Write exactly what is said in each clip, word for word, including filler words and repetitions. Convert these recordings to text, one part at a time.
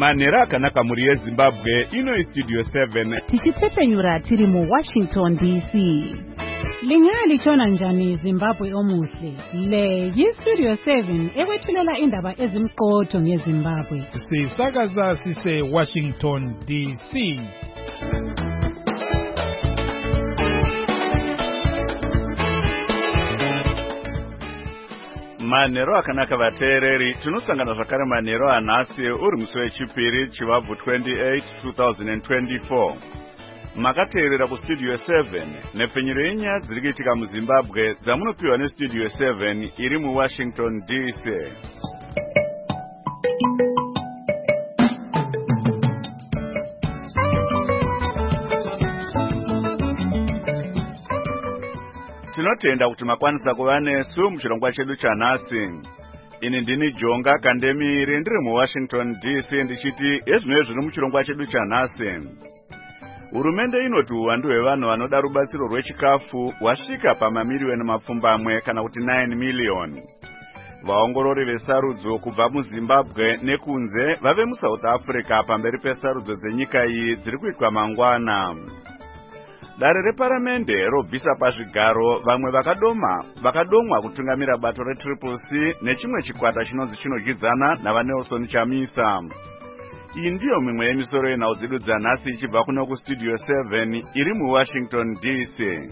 Manera akanaka muri yeZimbabwe ino Studio seven. Tichitepenyura tiri mu Washington D C. Lingali chona njani Zimbabwe omuhle. Le yi Studio seven ekwethulela indaba ezimqotho ngeZimbabwe. Sisakaza sise Washington D C. Manero akanaka vateereri tinosangana zvakare manero anhasi uri musi wechipiri chivabvu twenty-eight twenty twenty-four. Makateerera kuStudio seven nepfenyuro yenyaya dziri kuitika muZimbabwe dzamunopiwa neStudio seven iri muWashington D C. Tinotenda kuti makwanisa kuva nesu muchirongwa chedu chanhasi. Ini ndini Jonga Kandemiri ndiri muWashington D C ndichiti ezvinoi zviri muchirongwa chedu chanhasi. Hurumende inoti uwandu hwevanhu vanoda rubatsiro rwechikafu hwasvika pamamiliyoni mapfumbamwe kana kuti nine million. Vaongorori vesarudzo kubva muZimbabwe nekunze vave muSouth Africa pamberi pesarudzo dzenyika iyi dziri kuitwa mangwana. Dare reparamende robvisa pazvigaro vamwe vakadoma vakadomwa kutungamira bato reTriple C nechimwe chikwata chinonzi chinogwidzana navaNelson Chamisa. Iyi ndiyo mimwe yemisoro yenhau dzedu dzanhasi ichibva kuno kuStudio seven iri muWashington D C.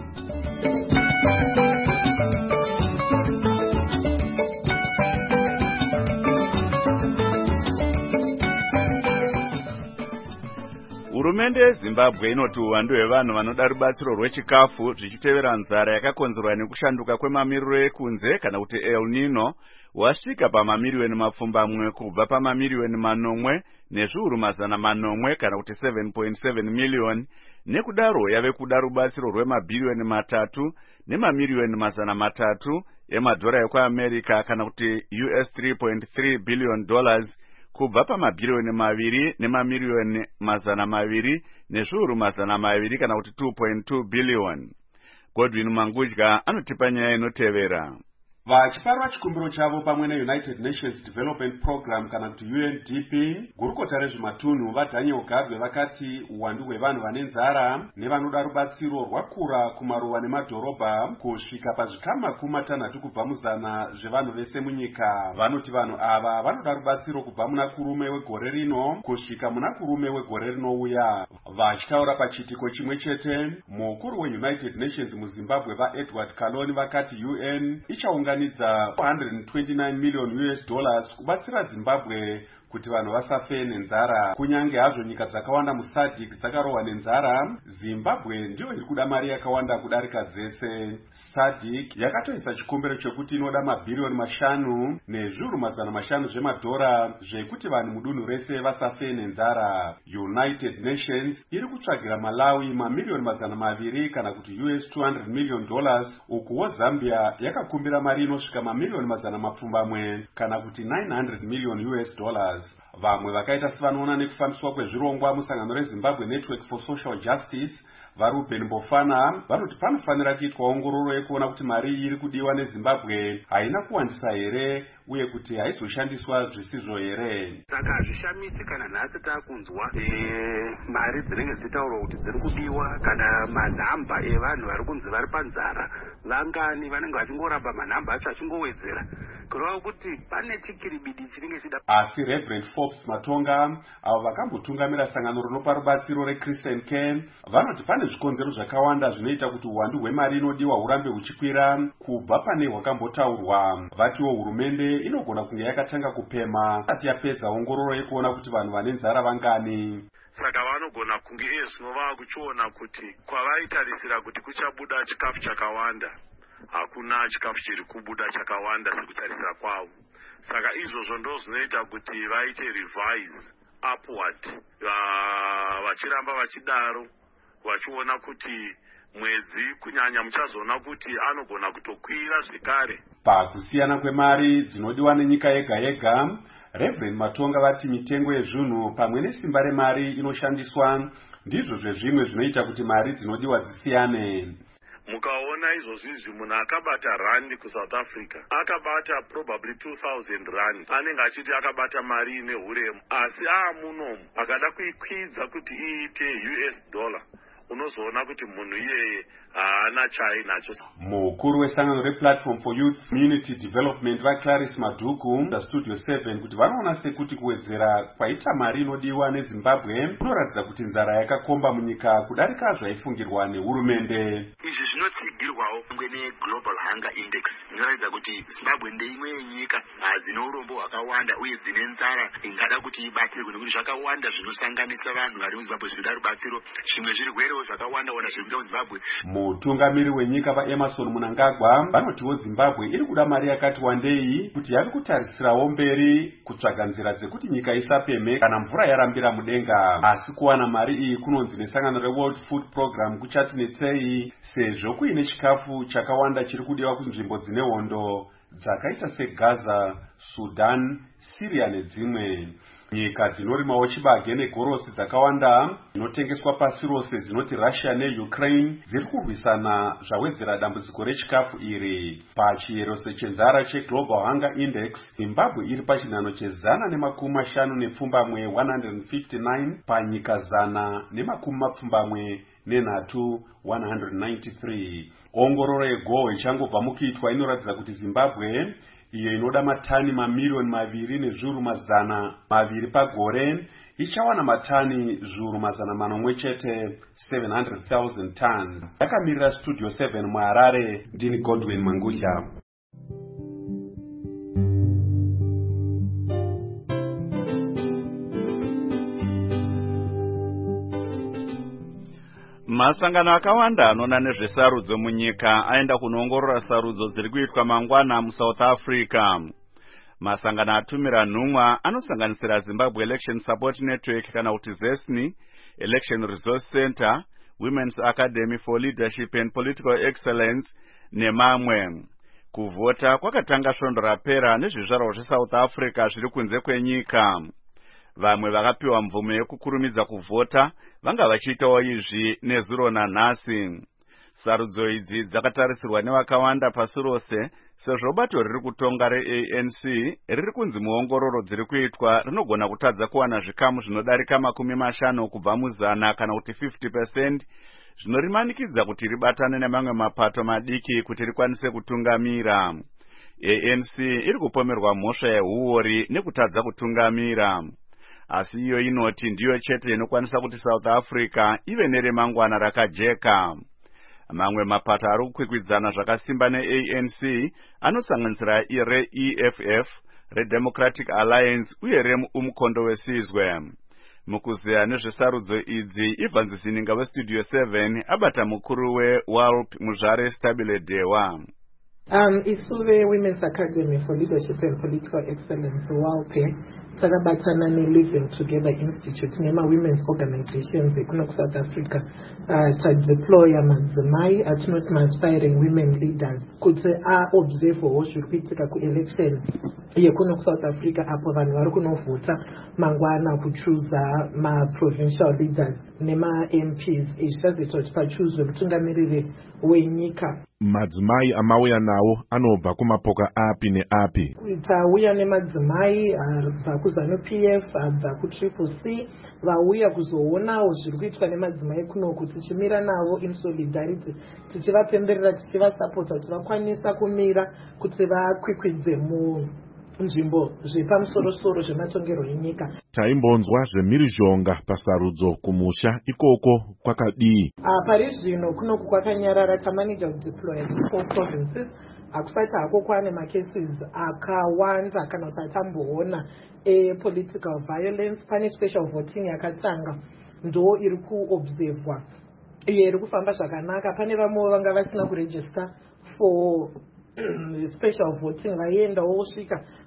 Hurumende yeZimbabwe inoti uwandu hwevanhu vanoda rubatsiro rwechikafu zvichitevera nzara yakakonzerwa nekushanduka kwemamiriro ekunze kana kuti El Nino hwasvika pamamiliyoni mapfumbamwe kubva pamamiliyoni manomwe nezviuru mazana manomwe kana kuti seven point seven million, nekudaro yave kuda rubatsiro rwemabhiliyoni matatu nemamiliyoni mazana matatu emadhora ekuAmerica kana kuti U S three point three billion dollars kubva pamabhiliyoni maviri nemamiliyoni mazana maviri nezviuru mazana maviri kana kuti two point two billion. Godwin Mangudya anotipa nyaya inotevera. Vachifarwa chikumbiro chavo pamwe neUnited Nations Development Program kana kuti U N D P, gurukota rezvematunhu vaDaniel Gabwe vakati uwandu hwevanhu vane nzara nevanoda rubatsiro rwakura kumaruwa nemadhorobha kusvika pazvikamu makumi matanhatu kubva muzana zvevanhu vese munyika. Vanoti vanhu ava vanoda rubatsiro kubva muna kurume wegore rino kusvika muna kurume wegore rinouya. Vachitaura pachitiko chimwe chete, mukuru weUnited Nations muZimbabwe vaEdward Kaloni vakati U N ichaunga four hundred twenty-nine million U S dollars kubatsira Zimbabwe kuti vanhu vasafe nenzara. Kunyange hazvo nyika dzakawanda muSADC dzakarohwa nenzara, Zimbabwe ndiyo iri kuda mari yakawanda kudarika dzese. SADC yakatoisa chikumbiro chekuti inoda mabhiliyoni mashanu nezviuru mazana mashanu zvemadhora zvekuti vanhu mudunhu rese vasafe nenzara. United Nations iri kutsvagira Malawi mamiliyoni mazana maviri kana kuti U S two hundred million dollars, ukuwo Zambia yakakumbira mari inosvika mamiliyoni mazana mapfumbamwe kana kuti nine hundred million U S dollars. Vamwe vakaita sevanoona nekufambiswa kwezvirongwa musangano reZimbabwe Network for Social Justice vaRuben Bofana vanoti panofanira kuitwa ongororo yekuona kuti mari iri kudiwa neZimbabwe haina kuwandisa here uye kuti haizoshandiswa zvisizvo here. Saka hazvishamisi kana nhasi takunzwa mari dzinenge dzichitaurwa kuti dziri kudiwa kana manhamba evanhu vari kunzi vari panzara vangani vanenge vachingoramba manhamba acho achingowedzera kureva kuti pane chikiribidi chinenge chida. Asi Reverend Forbes Matonga avo vakambotungamira sangano rinopa rubatsiro reChristian Care vanoti pane zvikonzero zvakawanda zvinoita kuti uwandu hwemari inodiwa hurambe huchikwira kubva pane hwakambotaurwa. Vatiwo hurumende inogona kunge yakatanga kupema asati yapedza ongororo yekuona kuti vanhu vane nzara vangani. Saka vanogona kunge iye zvino vava kuchiona kuti kwavaitarisira kuti kuchabuda chikafu chakawanda hakuna chikafu chiri kubuda chakawanda sekutarisira kwavo. Saka izvozvo ndo zvinoita kuti vaite revise upward, vachiramba vachidaro vachiona kuti mwedzi kunyanya muchazoona kuti anogona kutokwira zvekare. Pakusiyana kwemari dzinodiwa nenyika yega yega, Reverend Matonga vati mitengo yezvinhu pamwe nesimba remari inoshandiswa ndizvo zvezvimwe zvinoita kuti mari dzinodiwa dzisiyane. mukaona izvozvizvi munhu akabata rand kuSouth Africa akabata probably two thousand rand anenge achiti akabata mari ine huremu, asi aamunomu akada kuikwidza kuti iite U S dollar unozoona kuti munhu iyeye haana chainacho. Mukuru wesangano replatform for youth community development vaClarice Madhuku paStudio seven kuti vanoona sekuti kuwedzera kwaita mari inodiwa neZimbabwe kunoratidza kuti nzara yakakomba munyika kudarika zvaifungirwa nehurumende. Izvi zvinotsigirwawo neGlobal Hunger Index inoratidza kuti Zimbabwe ndeimwe yenyika dzine urombo hwakawanda uye dzine nzara ingada kuti ibatsirwe nekuti zvakawanda zvinosanganisa vanhu vari muZimbabwe zvinoda rubatsiro. Zvimwe zvirwerewo zvakawanda wanda zviri kuda muZimbabwe. Mutungamiri wenyika vaEmerson Mnangagwa vanotiwo Zimbabwe iri kuda mari yakati wandei kuti yari kutarisirawo mberi kutsvaga nzira dzekuti nyika isapeme kana mvura yarambira mudenga. Asi kuwana mari iyi kunonzi nesangano reWorld Food Program kuchati netsei sezvo kuine chikafu chakawanda chiri kudiwa kunzvimbo dzine hondo dzakaita seGaza, Sudan, Syria nedzimwe. Nyika dzinorimawo chibage negorosi dzakawanda dzinotengeswa pasi rose dzinoti Russia neUkraine dziri kurwisana zvawedzera dambudziko rechikafu iri. Pachiyero chenzara cheGlobal Hunger Index, Zimbabwe iri pachinhano chezana nemakumi mashanu nepfumbamwe one hundred fifty-nine panyika zana nemakumi mapfumbamwe nenhatu one hundred ninety-three. Ongororo yeGoho ichangobva mukuitwa inoratidza kuti Zimbabwe iyo inoda matani mamiliyoni maviri nezviuru mazana maviri pagore ichawana matani zviuru mazana manomwe chete seven hundred thousand tons. Yakamirira Studio seven muHarare, ndini Godwin Mangudya. Masangano akawanda anoona nezvesarudzo munyika aenda kunoongorora sarudzo dziri kuitwa mangwana muSouth Africa. Masangano atumira nhumwa anosanganisira Zimbabwe Election Support Network kana kuti ZESNI, Election Resource Center, Women's Academy for Leadership and Political Excellence nemamwe. Kuvota kwakatanga svondo rapera nezvizvarwa zveSouth Africa zviri kunze kwenyika. Vamwe vakapiwa mvumo yekukurumidza kuvota vanga vachiitawo izvi nezuro nanhasi. Sarudzo idzi dzakatarisirwa nevakawanda pasi rose sezvo bato riri kutonga reA N C riri kunzi muongororo dziri kuitwa rinogona kutadza kuwana zvikamu zvinodarika makumi mashanu kubva muzana kana kuti fifty percent zvinorimanikidza kuti ribatane nemamwe mapato madiki kuti rikwanise kutungamira. A N C iri kupomerwa mhosva yehuori nekutadza kutungamira. Asi iyo inoti ndiyo chete inokwanisa kuti South Africa ive neremangwana rakajeka. Mamwe mapato ari kukwikwidzana zvakasimba neA N C anosanganisira re-E F F, reDemocratic Alliance uye reumkondo wesizwe. Mukuzeya nezvesarudzo idzi, Ivan Zininga weStudio seven abata mukuru weW A L P Muzvare Stabile Dewa. Um, isuve Women's Academy for Leadership and Political Excellence, W A L P, takabatana ne-Living Together Institute nema women's organizations ekuno kuSouth Africa uh, tadeploya madzimai atinoti ma-aspiring women leaders kuti aobservewo zviri kuitika kuelection yekuno kuSouth Africa apo vanhu vari kunovhota mangwana kuchuza ma-provincial leaders nema-M Ps zvichazoita kuti pachuzwe mutungamiriri wenyika. Madzimai amauya nawo anobva kumapoka api neapi? Tauya nemadzimai abva kuZanu-P F, abva kuTriple C, vauya kuzoonawo zviri kuitwa nemadzimai kunoku, tichimira navo in solidarity, tichivapemberera, tichivasapota kuti vakwanisa kumira kuti vakwikwidze munzvimbo zvepamusoro-soro zvematongerwo enyika. Taimbonzwa zvemhirizhonga pasarudzo kumusha ikoko kwakadii? Pari zvino kunoku kwakanyarara, tamanija kudeploya four provinces. Hakusati hako kwane macases akawanda kana kuti atamboona e-political violence. Pane special voting yakatanga ndo iri kuobservwa, iyo iri kufamba zvakanaka. Pane vamwe vanga vasina kuregister for special voting, vaiendawo vosvika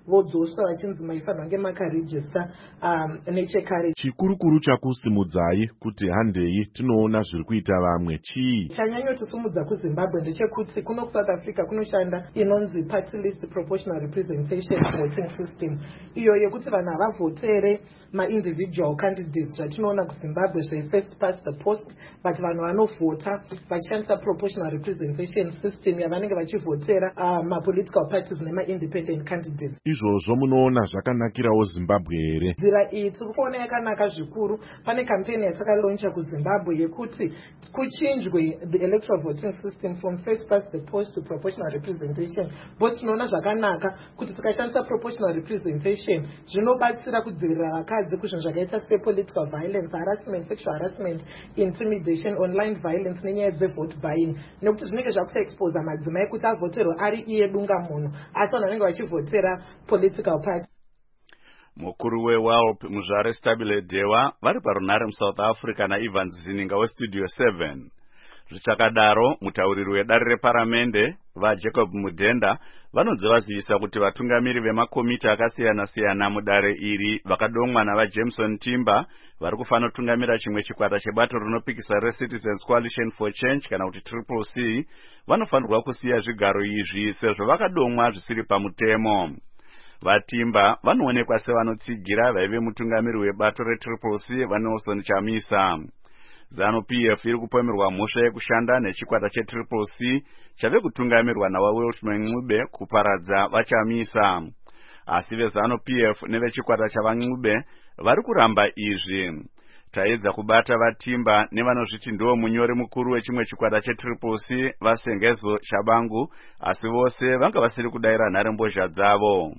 vodzoswa vachinzi maifanirwa kunge makarejista um, nechekare. Chikurukuru chakusimudzai kuti handei tinoona zviri kuita vamwe chii? Chanyanyotisumudza kuZimbabwe ndechekuti kuno kuSouth Africa kunoshanda inonzi party list proportional representation voting system, iyo yekuti vanhu havavhotere ma-individual candidates zvatinoona kuZimbabwe zve-first past the post, but vanhu vanovhota vachishandisa proportional representation system yavanenge vachivhotera uh, ma-political parties nema-independent candidates. Izvozvo munoona zvakanakirawo Zimbabwe here? Nzira iyi tiri kuona yakanaka zvikuru. Pane campaign yatakalauncha kuZimbabwe yekuti kuchinjwe the electoral voting system from first past the post to proportional representation. Both tinoona zvakanaka kuti tikashandisa proportional representation zvinobatsira kudzivirira vakadzi kuzvinhu zvakaita sepolitical violence, harassment, sexual harassment, intimidation, online violence nenyaya dzevote buying, nekuti zvinenge zvakusaexposa madzimai kuti avhoterwe ari iye dunga munhu asi vanhu vanenge vachivhotera political party. Mukuru weWALP Muzvare Stabile Dewa vari parunhare muSouth Africa naEvans Zininga weStudio seven. Zvichakadaro mutauriri wedare reparamende vaJacob Mudenda vanonzi vazivisa kuti vatungamiri vemakomiti akasiyana-siyana mudare iri vakadomwa navaJameson Timber vari kufanira kutungamira chimwe chikwata chebato rinopikisa reCitizens Coalition for Change kana kuti Triple C vanofanirwa kusiya zvigaro izvi sezvo vakadomwa zvisiri pamutemo. Vatimba vanoonekwa sevanotsigira vaive mutungamiri webato reTriple C vaNelson Chamisa. ZANU-P F iri kupomerwa mhosva yekushanda nechikwata cheTriple C chave kutungamirwa nawaWilson Ncube kuparadza vaChamisa. Asi veZANU-P F nevechikwata chavaNcube vari kuramba izvi. Taedza kubata Vatimba nevanozviti ndiwo munyori mukuru wechimwe chikwata cheTriple C vaSengezo Shabangu, asi vose vanga vasiri kudaira nharembozha dzavo.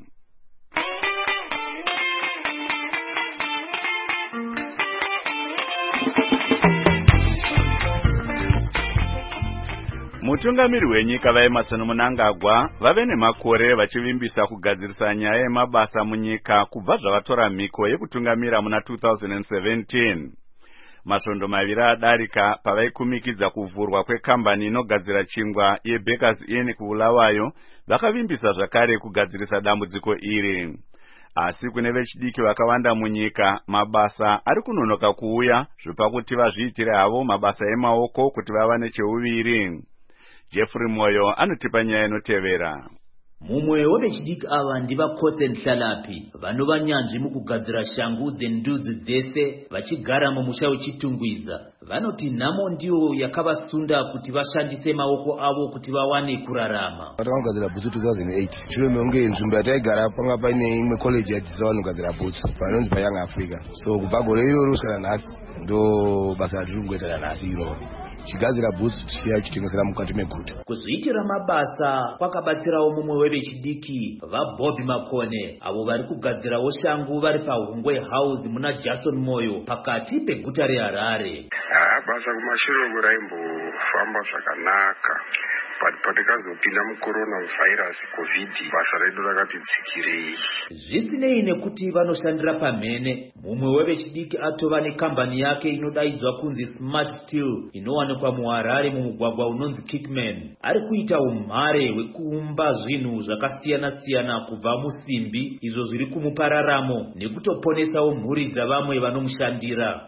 Mutungamiri wenyika vaEmerson Mnangagwa vave nemakore vachivimbisa kugadzirisa nyaya yemabasa munyika kubva zvavatora mhiko yekutungamira muna two thousand seventeen. Masvondo maviri adarika pavaikumikidza kuvhurwa kwekambani inogadzira chingwa yeBakers Inn kuBulawayo, vakavimbisa zvakare kugadzirisa dambudziko iri. Asi kune vechidiki vakawanda munyika mabasa ari kunonoka kuuya zvipakuti vazviitire havo mabasa emaoko kuti vava necheuviri. Jeffrey Moyo anotipa nyaya inotevera. Mumwe wevechidiki ava ndivaKose Nhlalapi vanova nyanzvi mukugadzira shangu dzendudzi dzese vachigara mumusha wechitungwiza. Vanoti nhamo ndiyo yakavasunda kuti vashandise maoko avo kuti vawane kurarama. Vakagadzira bhutsu two thousand eight. Shure mekunge nzvimbo yataigara panga paine imwe college yadzidzisa vanhu kugadzira bhutsu panonzi paYoung Africa. So kubva gore iroro kusvika nhasi ndo basa ratiri kungoita nhasi iroro. Chigadzira bhutsu chiya chitengesera mukati meguta. Kuzviitira mabasa kwakabatsirawo mumwe wevechidiki vaBobby Makone avo vari kugadzirawo shangu vari paHungwe House muna Jason Moyo pakati peguta reHarare. Basa kumashure raimbofamba zvakanaka, but patikazopinda mucorona virus covid basa redu rakati tsikirei. Zvisinei nekuti vanoshandira pamhene, mumwe wevechidiki atova nekambani yake inodaidzwa kunzi Smart Steel inowanikwa muHarare mumugwagwa unonzi Kickman. Ari kuita umhare hwekuumba zvinhu zvakasiyana-siyana kubva musimbi izvo zviri kumupa raramo nekutoponesawo mhuri dzavamwe vanomushandira.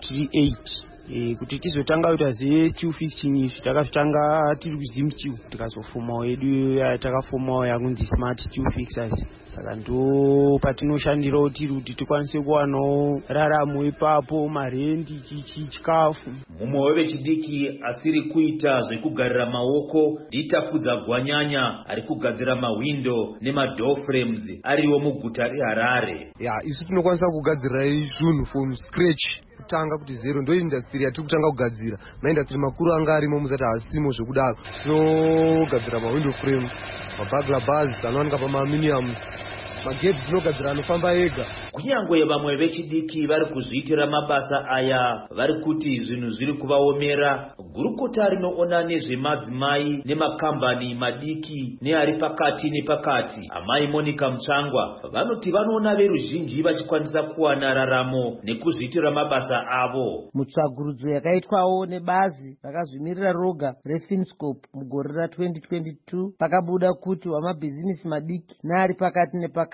E, kuti tizotanga kuita zve-stew fixing izvi takazvitanga tiri kuZimstew tikazofomawo yedu takafomawo yakunzi Smart Stew Fixers. Saka ndo patinoshandirawo tiri kuti tikwanise kuwanawo raramo ipapo, marendi, chichi, chikafu. Mumwe wevechidiki asiri kuita zvekugarira maoko nditapudza Gwanyanya ari kugadzira mawindo nemadoor frames ariwo muguta reHarare. Ya, isu tinokwanisa kugadzira zvinhu from scratch. Kutanga kuti zero ndo industry yatiri kutanga kugadzira. Maindustry makuru anga arimo muzati hasimo zvekudaro. Tinogadzira ma-window frame, ma-burglar bars anowanika pama-aluminiums, magedhi tinogadzira anofamba ega. Kunyangwe vamwe vechidiki vari kuzviitira mabasa aya vari kuti zvinhu zviri kuvaomera, gurukota rinoona nezvemadzimai nemakambani madiki neari pakati nepakati amai Monica Mutsvangwa vanoti vanoona veruzhinji vachikwanisa kuwana raramo nekuzviitira mabasa avo. Mutsvagurudzo yakaitwawo nebazi rakazvimirira roga reFinscope mugore ra twenty twenty-two pakabuda kuti wamabhizinisi madiki neari pakati nepakati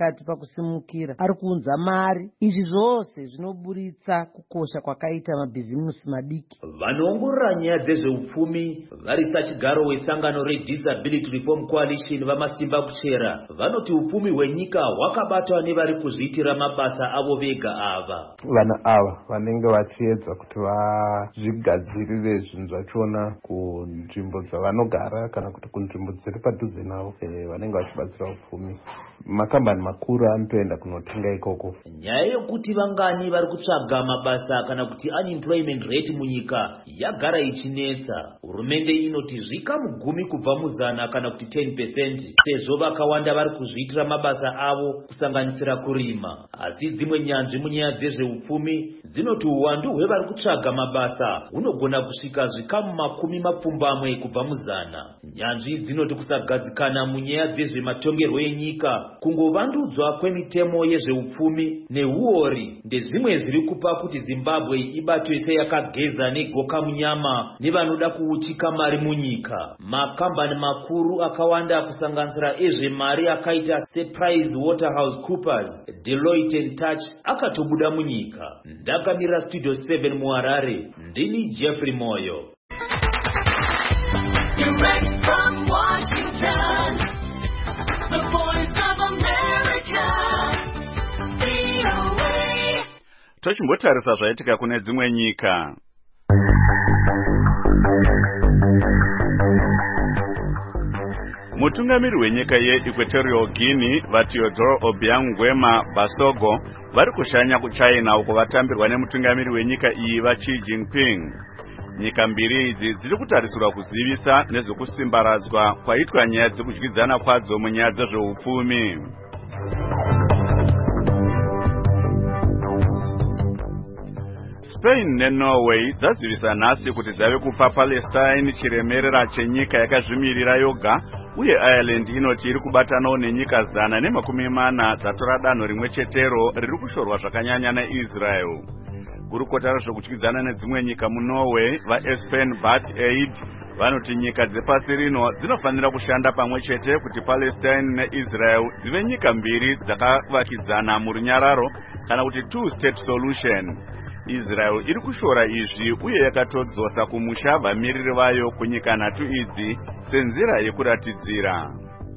pakati pakusimukira ari kuunza mari. Izvi zvose zvinoburitsa kukosha kwakaita mabhizimusi madiki. Vanoongorora nyaya dzezveupfumi vari sachigaro wesangano reDisability Reform Coalition vamasimba kuchera vanoti upfumi hwenyika hwakabatwa nevari kuzviitira mabasa avo vega ava. Vana ava vanenge vachiedza kuti vazvigadzirire zvinhu zvachona kunzvimbo dzavanogara kana kuti kunzvimbo dziri padhuze navo, vanenge vachibatsira upfumi. Makambani makuru anotoenda kunotenga ikoko. Nyaya yokuti vangani vari kutsvaga mabasa kana kuti unemployment rate munyika yagara ichinetsa. Hurumende inoti zvikamu gumi kubva muzana kana kuti ten percent sezvo vakawanda vari kuzviitira mabasa avo kusanganisira kurima. Asi dzimwe nyanzvi munyaya dzezveupfumi dzinoti uwandu hwevari kutsvaga mabasa hunogona kusvika zvikamu makumi mapfumbamwe kubva muzana. Nyanzvi dzinoti kusagadzikana munyaya dzezvematongerwo enyika, kungovandudzwa kwemitemo yezveupfumi neuori ndezvimwe zviri kupa kuti Zimbabwe ibatwe seyakageza negoka munyama nevanoda kuutika mari munyika. Makambani makuru akawanda kusanganisira ezvemari akaita sePrice Waterhouse Coopers, Deloitte and Touch akatobuda munyika. Ndakamira Studio seven muHarare, ndini Jeffrey Moyo. Direct from Washington, the voice of America, V O A. Tochimbotarisa zvaitika kune dzimwe nyika. Mutungamiri wenyika yeEquatorial Guinea vaTeodoro Obiang Nguema Basogo vari kushanya kuChina uko vatambirwa nemutungamiri wenyika iyi vaXi Jinping. Nyika mbiri idzi dziri kutarisirwa kuzivisa nezvekusimbaradzwa kwaitwa nyaya dzekudyidzana kwadzo munyaya dzezveupfumi. Spain neNorway dzazivisa nhasi kuti dzave kupa Palestine chiremerera chenyika yakazvimirira yoga, uye Ireland inoti iri kubatanawo nenyika zana nemakumi mana dzatora danho rimwe chetero riri kushorwa zvakanyanya naIsrael. Gurukota rezvekudyidzana nedzimwe nyika muNorway vaEspen Barth Eid vanoti nyika dzepasi rino dzinofanira kushanda pamwe chete kuti Palestine neIsrael dzive nyika mbiri dzakavakidzana murunyararo kana kuti two state solution. Israel iri kushora izvi uye yakatodzosa kumusha vamiriri vayo kunyika nhatu idzi senzira yekuratidzira.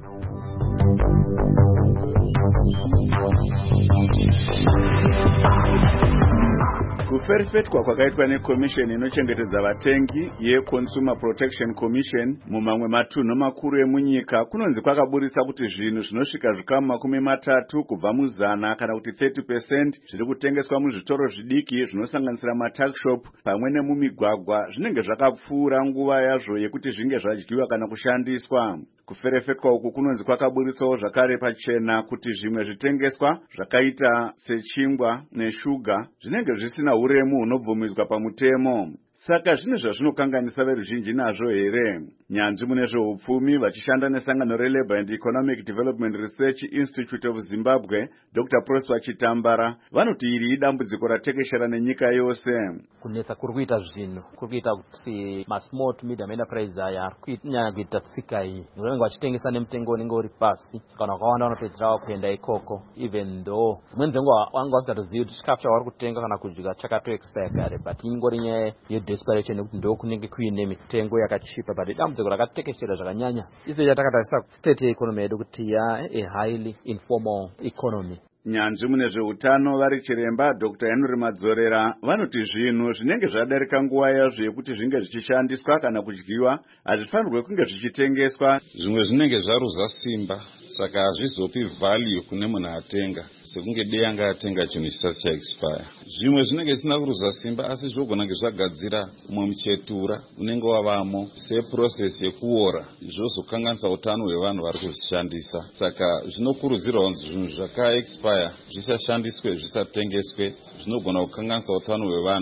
Kuferefetwa kwakaitwa neCommission inochengetedza vatengi yeConsumer Protection Commission mumamwe matunhu makuru emunyika kunonzi kwakaburitsa kuti zvinhu zvinosvika zvikamu makumi matatu kubva muzana kana kuti thirty percent zviri kutengeswa muzvitoro zvidiki zvinosanganisira matuckshop pamwe nemumigwagwa zvinenge zvakapfuura nguva yazvo yekuti zvinge zvadyiwa kana kushandiswa. Kuferefetwa uku kunonzi kwakaburitsawo zvakare pachena kuti zvimwe zvitengeswa zvakaita sechingwa neshuga zvinenge zvisina uremu hunobvumidzwa pamutemo. Saka zvine zvazvinokanganisa veruzhinji nazvo here? Nyanzvi mune zveupfumi vachishanda nesangano reLabour and Economic Development Research Institute of Zimbabwe, Doctor Prosper Chitambara, vanoti iri idambudziko ratekeshera nenyika yose. Kunetsa kuri kuita zvinhu kuri kuita kuti masmall to medium enterprise aya kunyanya kuita tsika iyi vanenge vachitengesa nemutengo unenge uri pasi, saka vakawanda vanopedzera kuenda ikoko even though dzimweni dzenguva vanga vasingatozivi kuti chikafu chavari kutenga kana kudya chakato expire kare, but ingori nyaya yedesperation nekuti ndo kunenge kuine mitengo yakachipa, but idambudziko rakatekeshera zvakanyanya. Ife yatakatarisa state yeeconomy yedu kuti ya a highly informal economy. Nyanzvi mune zveutano vari chiremba Doctor Henry Madzorera vanoti zvinhu zvinenge zvadarika nguva yazvo yekuti zvinge zvichishandiswa kana kudyiwa hazvifanirwe kunge zvichitengeswa. Zvimwe zvinenge zvaruza simba, saka hazvizopi value kune munhu atenga sekunge dei anga atenga chinhu chisati chaexpire. Zvimwe zvinenge zvisina kuruza simba asi zvogona kunge zvagadzira umwe muchetura unenge wavamo seprocess yekuora zvozokanganisa utano hwevanhu vari kuzvishandisa. Saka zvinokurudzirwa kunzi zvinhu zvakaexpire zvisashandiswe, zvisatengeswe, zvinogona kukanganisa utano hwevanhu.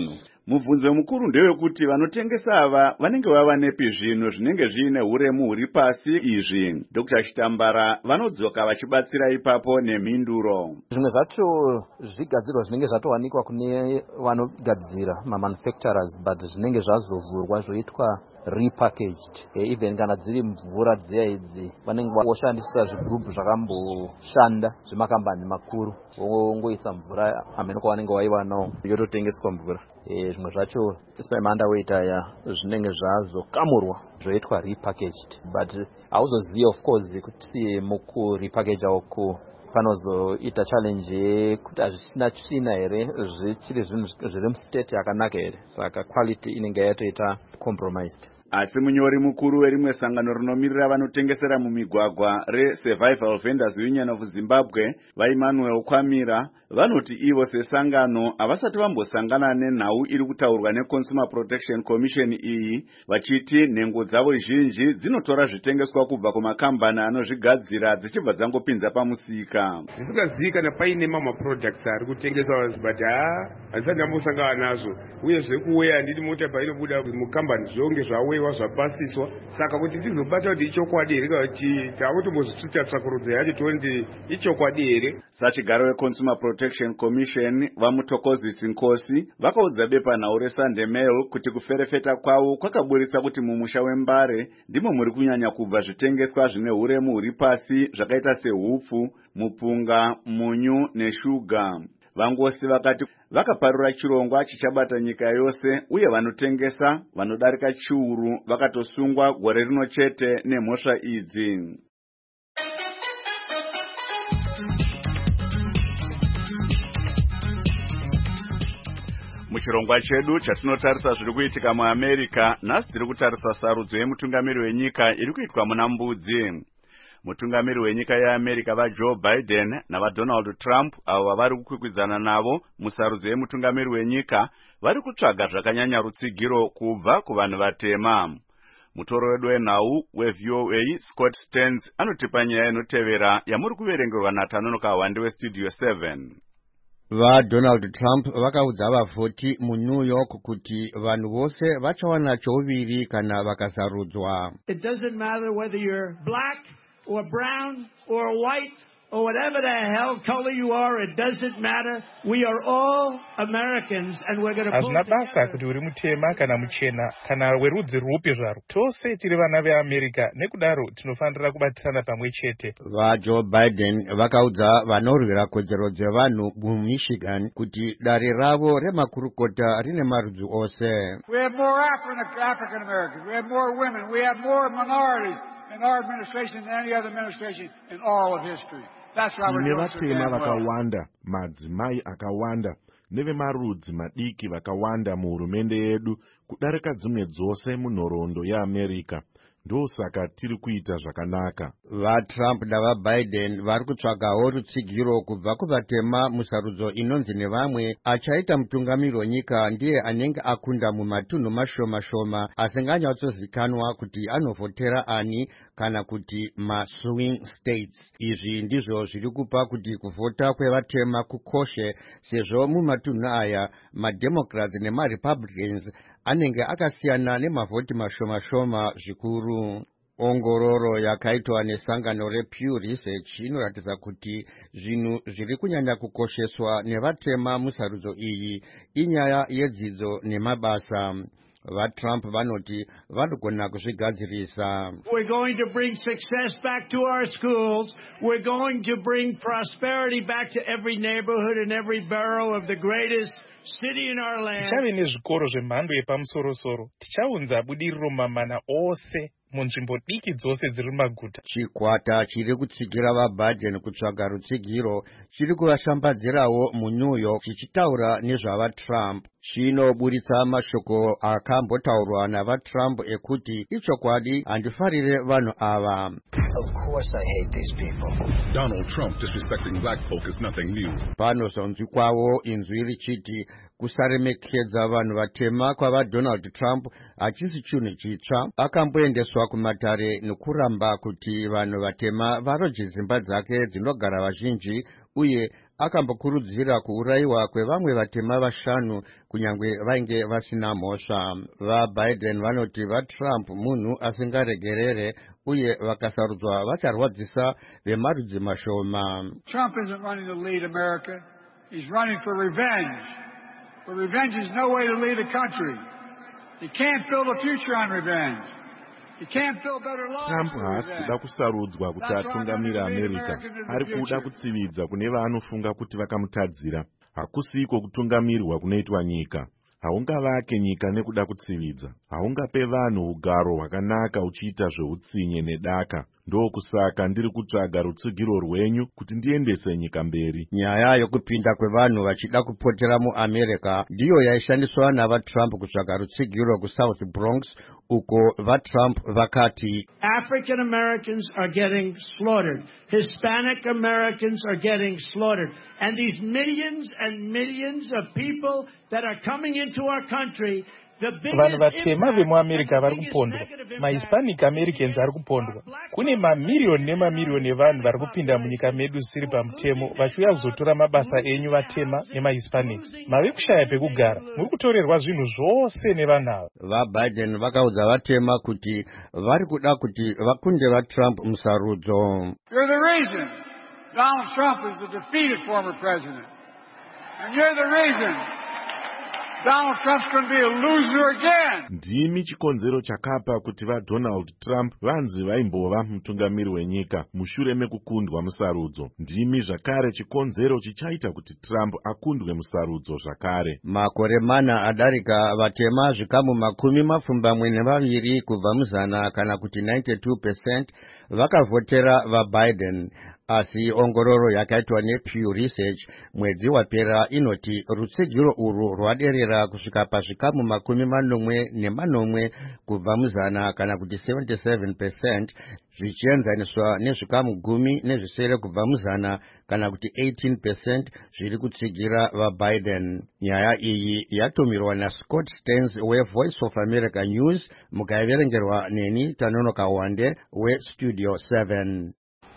Mubvunzo mukuru ndewekuti vanotengesa ava vanenge vava nepi zvinhu zvinenge zviine uremu huri pasi izvi. Doctor Chitambara vanodzoka vachibatsira ipapo nemhinduro. Zvimwe zvacho zvigadzirwa zvinenge zvatowanikwa kune vanogadzira mamanufacturers but zvinenge zvazovhurwa zvoitwa repackaged. E, even kana dziri mvura dziya idzi vanenge voshandisa zvigubhu zvakamboshanda zvemakambani makuru vongoisa mvura amenoko vanenge vaivanawo yototengeswa mvura. E, zvimwe zvacho spemanda waiter ya zvinenge zvazokamurwa zvoitwa repackaged but hauzoziva of course kuti muku repackage uku panozoita challenge yekuti hazvisina tsvina here zvichiri zvinhu zviri mustate yakanaka here, saka quality inenge yatoita compromised. Asi munyori mukuru werimwe sangano rinomirira vanotengesera mumigwagwa reSurvival Vendors Union of Zimbabwe vaImanuel Kwamira vanoti ivo sesangano havasati vambosangana nenhau iri kutaurwa neConsumer Protection Commission iyi, vachiti nhengo dzavo zhinji dzinotora zvitengeswa kubva kumakambani anozvigadzira dzichibva dzangopinza pamusika. Zvisingazivikanwa paine mamwe products ari kutengeswa but hazisati ndambosangana nazvo, uye zvekuweya handiti mota painobuda mukambani zvonge zvawewa zvapasiswa, saka kuti tizobata kuti ichokwadi here kana kuti tavakutombozvitsvita tsvakurudzo yacho tondi ichokwadi here. Sachigaro weConsumer Protection Commission vaMutokozisi Nkosi vakaudza bepanhau reSunday Mail kuti kuferefeta kwavo kwakaburitsa kuti mumusha wembare ndimo muri kunyanya kubva zvitengeswa zvine uremu huri pasi zvakaita sehupfu, mupunga, munyu neshuga. Vangosi vakati vakaparura chirongwa chichabata nyika yose uye vanotengesa vanodarika chiuru vakatosungwa gore rino chete nemhosva idzi. Muchirongwa chedu chatinotarisa zviri kuitika muAmerica, nhasi tiri kutarisa sarudzo yemutungamiri wenyika iri kuitwa muna Mbudzi. Mutungamiri wenyika yeAmerica vaJoe Biden navaDonald Trump avo vari kukwikwidzana navo musarudzo yemutungamiri wenyika vari kutsvaga zvakanyanya rutsigiro kubva kuvanhu vatema. Mutoro wedu wenhau weV O A Scott Stearns anotipa nyaya inotevera yamuri kuverengerwa naTanonoka Wande weStudio seven. VaDonald Trump vakaudza vavhoti muNew York kuti vanhu vose vachawana chouviri kana vakasarudzwa. It doesn't matter whether you're black or brown or white or whatever the hell color you are, it doesn't matter. We are all Americans and we're going to pull together. Hazvina basa kuti uri mutema kana muchena kana werudzi rwupi zvarwo. Tose tiri vana veAmerica nekudaro tinofanira kubatisana pamwe chete. VaJoe Biden vakaudza vanorwira kodzero dzevanhu muMichigan kuti dare ravo remakurukota rine marudzi ose. We have more African Americans, we have more women, we have more minorities in our administration than any other administration in all of history. That's why we're doing so damn well. vakawanda, madzimai akawanda, nevemarudzi madiki vakawanda muhurumende yedu kudarika dzimwe dzose munhoroondo yeAmerica. Ndosaka tiri kuita zvakanaka. VaTrump navaBiden vari kutsvagawo rutsigiro kubva kuvatema musarudzo inonzi nevamwe achaita mutungamiri wenyika ndiye anenge akunda mumatunhu mashoma shoma asinganyatsozikanwa kuti anovhotera ani kana kuti maswing states. Izvi ndizvo zviri kupa kuti kuvhota kwevatema kukoshe sezvo mumatunhu aya maDemocrats nemaRepublicans anenge akasiyana nemavhoti mashoma shoma zvikuru. Ongororo yakaitwa nesangano rePew Research inoratidza kuti zvinhu zviri kunyanya kukosheswa nevatema musarudzo iyi inyaya yedzidzo nemabasa. VaTrump vanoti vanogona kuzvigadzirisa. We're going to bring success back to our schools. We're going to bring prosperity back to every neighborhood and every borough of the greatest city in our land. Tichave nezvikoro zvemhando yepamusoro-soro. Tichaunza budiriro mamana ose munzvimbo diki dzose dziri mumaguta. Chikwata chiri kutsigira vaBiden kutsvaga rutsigiro chiri kuvashambadzirawo muNew York chichitaura nezvavaTrump. Chinoburitsa mashoko akambotaurwa navaTrump ekuti ichokwadi handifarire vanhu ava. Of course I hate these people. Donald Trump disrespecting black folk is nothing new. Panozonzwi kwavo inzwi richiti kusaremekedza vanhu vatema kwavaDonald Trump hachisi chinhu chitsva. Akamboendeswa kumatare nekuramba kuti vanhu vatema varoje dzimba dzake dzinogara vazhinji uye akambokurudzira kuurayiwa kwevamwe vatema vashanu kunyangwe vainge vasina mhosva. VaBiden vanoti vaTrump munhu asingaregerere uye vakasarudzwa vacharwadzisa vemarudzi mashoma. Trump isn't running to lead America. He's running for revenge. But revenge is no way to lead a country. You can't build a future on revenge. You can't build better lives. Trump haasi kuda kusarudzwa kuti atungamire America. Ari kuda kutsividza kune vaanofunga kuti vakamutadzira. Hakusiko kutungamirwa kunoitwa nyika. Haungavake nyika nekuda kutsividza. Haungape vanhu ugaro hwakanaka uchiita zveutsinye nedaka. Ndokusaka ndiri kutsvaga rutsigiro rwenyu kuti ndiendese nyika mberi. Nyaya yokupinda kwevanhu vachida kupotera muAmerica ndiyo yaishandiswa navaTrump kutsvaga rutsigiro kuSouth Bronx, uko vaTrump vakati African Americans are getting slaughtered. Hispanic Americans are getting slaughtered. And these millions and millions of people that are coming into our country, vanhu vatema vemuamerica vari kupondwa, mahispanic americans ari kupondwa. Kune mamiriyoni nemamiriyoni evanhu vari kupinda munyika medu zvisiri pamutemo vachiuya kuzotora mabasa enyu vatema nemahispanics. Mave kushaya pekugara, muri kutorerwa zvinhu zvose nevanhu ava. VaBiden vakaudza vatema kuti vari kuda kuti vakunde vaTrump musarudzo. You're the reason Donald Trump is the defeated former president. And you're the reason Donald Trump's going to be a loser again. Ndimi chikonzero chakapa kuti vaDonald Trump vanzi vaimbova mutungamiri wenyika mushure mekukundwa musarudzo. Ndimi zvakare chikonzero chichaita kuti Trump akundwe musarudzo zvakare. Makore mana adarika vatema zvikamu makumi mapfumbamwe nevaviri kubva muzana kana kuti ninety-two percent vakavhotera vaBiden. Asi ongororo yakaitwa nePew Research mwedzi wapera inoti rutsigiro urwu rwaderera kusvika pazvikamu makumi manomwe nemanomwe kubva muzana kana kuti seventy-seven percent zvichienzaniswa nezvikamu gumi nezvisere kubva muzana kana kuti eighteen percent zviri kutsigira vaBiden. Nyaya iyi yatumirwa naScott Stearns weVoice of America News, mukaiverengerwa neni Tanonoka Wande weStudio seven.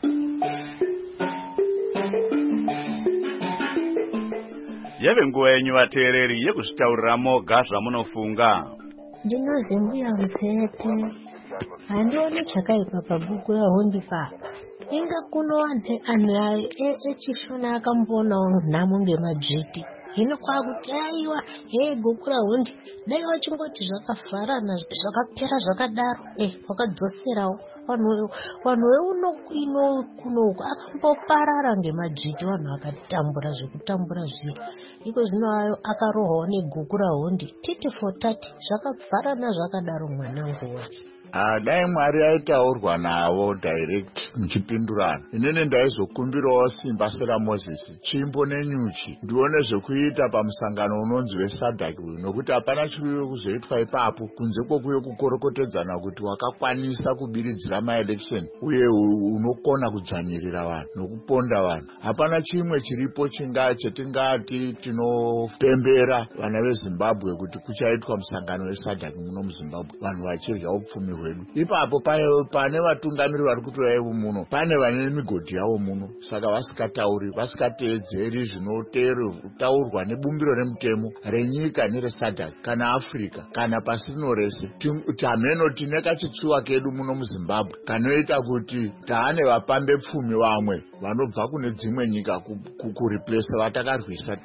Yave nguva yenyu vateereri yekuzvitaurira moga zvamunofunga. Ndinozi mbuya Rusete, handioni chakaipa pabhuku raHondi Papa. Inga kuno anhu echishona akamboonawo nhamo ngemadzviti. Hino kwakuti aiwa hey guku raHondi dai vachingoti zvakafarana zvakapera zvakadaro eh wakadzoserawo vanhu vanhu veuno ino kuno akamboparara ngemadzviti vanhu akatambura zvekutambura zviya. Iko zvino ayo akarohwa neguku raHondi titi for tati zvakafarana zvakadaro mwanangu wake. Ah, dai Mwari aitaurwa navo direct muchipindurana. Inene ndaizokumbirawo simba seraMozisi, tsvimbo nenyuchi ndione zvekuita pamusangano unonzi weSADC uyu, nokuti hapana chiri kuzoitwa ipapo kunze kwokuyo kukorokotedzana kuti wakakwanisa kubiridzira maelection uye unokona kudzvanyirira vanhu nokuponda vanhu. Hapana chimwe chiripo chinga chetingati tinopembera vana veZimbabwe kuti kuchaitwa musangano weSADC muno muZimbabwe, vanhu vachirya upfumi hwedu. Ipapo pane vatungamiri vari kutorai muno, pane vane migodhi yavo muno, saka vasikatauri vasikatedzeri zvinotaurwa nebumbiro remutemo renyika nereSADC kana Africa kana pasi rino rese. Tameno tine kachitsuwa kedu muno muZimbabwe kanoita kuti taane vapambe pfumi vamwe vanobva kune dzimwe nyika kureplace vatakarwisa.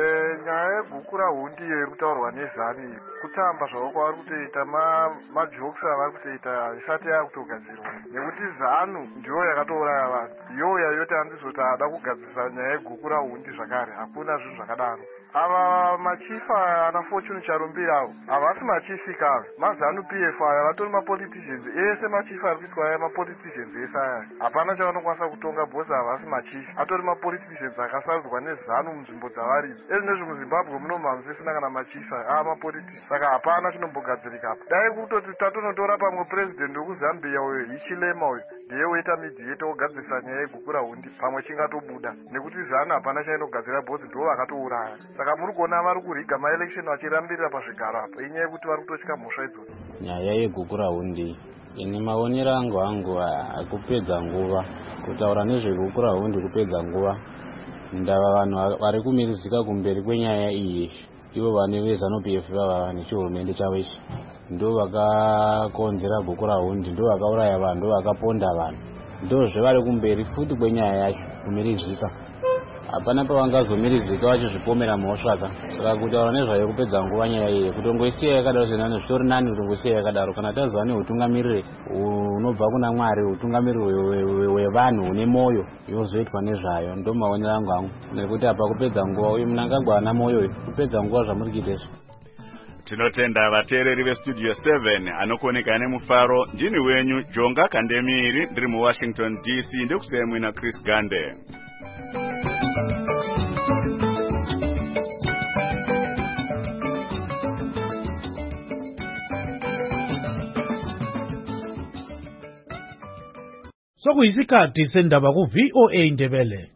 Nyaya yeguku raHondi iri kutaurwa nezani kutamba zvavo kwavari kutoita majokes avari kutoita isati yakutogadzirwa, nekuti zanu ndiyo yakatouraya vanhu. Iyoyo yayoti handizoti ada kugadzirisa nyaya yeguku raHondi zvakare, hakuna zvinhu zvakadaro. Ava machifa ana Fortune Charumbira avo havasi machifi kave, mazanu P F aya vatori mapoliticians ese. Machifa ari kuiswa aya mapoliticians ese aya hapana chavanokwanisa kutonga, bhosi havasi machifi, atori mapoliticians akasarudzwa nezanu munzvimbo dzavari. Ezi nezvo muZimbabwe munomu hamusisina kana machifa ava mapoliticians, saka hapana chinombogadzirikapo. Dai kutoti tatonotora pamwe president wekuZambia uyo Hichilema uyo ndiye woita mediator wogadzirisa nyaya yeguku raHondi, pamwe chingatobuda, nekuti zanu hapana chainogadzira, bhosi ndiwo vakatouraya. Saka muri kuona vari kuriga maelection vachirambirira pazvigaro apo inyaya yekuti vari kutosvika mhosva idzodzo. Nyaya yeguku raHondi ini maonero angu angu akupedza nguva, kutaura nezveguku raHondi kupedza nguva. ndava vanhu vari kumirizika kumberi kwenyaya iyi ivo vane vezanu P F vava nechihurumende chavo ichi ndo vakakonzera boko rahundi, ndo vakauraya vanhu, ndo vakaponda vanhu, ndozve vari kumberi futi kwenyaya yacho kumirizika. Hapana pavangazomirizika vachizvipomera mhosvaka. Saka kutaura nezvayo kupedza nguva nyaya iyi kutongoisiya yakadaro zenani zvitori nani kutongoisiya yakadaro kana tazova neutungamiriri unobva kuna Mwari, utungamiriri hwevanhu une moyo yozoitwa nezvayo. Ndo maonero angu angu nekuti apa kupedza nguva uyu munangagwa ana moyo kupedza nguva zvamuri kuitezvo. Tinotenda vateereri vestudio seven anokoneka nemufaro. Ndini wenyu Jonga Kandemiri ndiri muWashington D C ndekusemwe na Chris Gande. Sokuyisikhathi sendaba ku V O A Ndebele.